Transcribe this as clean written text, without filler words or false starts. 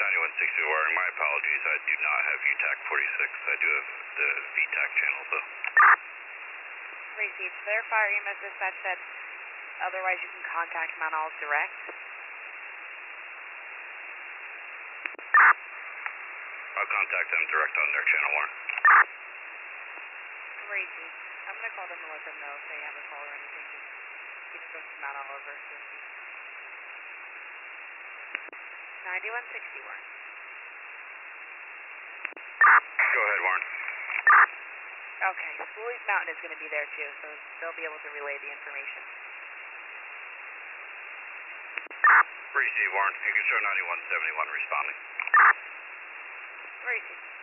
9160 Warren, my apologies, I do not have UTAC 46. I do have the VTAC channels though. Received. Clarify EMS dispatch said otherwise you can contact Mount Olive direct. I'll contact them direct on their channel, Warren. Received. I'm going to call them and let them know if they have a call or anything. Just keep it going to Mount Olive or 9160 Warren. Go ahead, Warren. Okay, School East Mountain is going to be there too, so they'll be able to relay the information. Receive, Warren. You can show 9171 responding. Receive.